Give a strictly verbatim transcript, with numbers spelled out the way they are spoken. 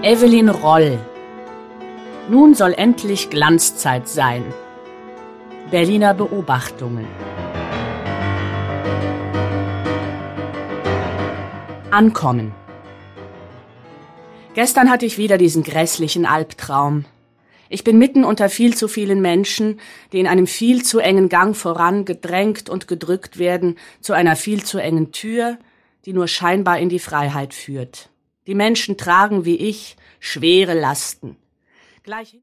Evelyn Roll. Nun soll endlich Glanzzeit sein. Berliner Beobachtungen. Ankommen. Gestern hatte ich wieder diesen grässlichen Albtraum. Ich bin mitten unter viel zu vielen Menschen, die in einem viel zu engen Gang voran gedrängt und gedrückt werden zu einer viel zu engen Tür, die nur scheinbar in die Freiheit führt. Die Menschen tragen wie ich schwere Lasten. Gleich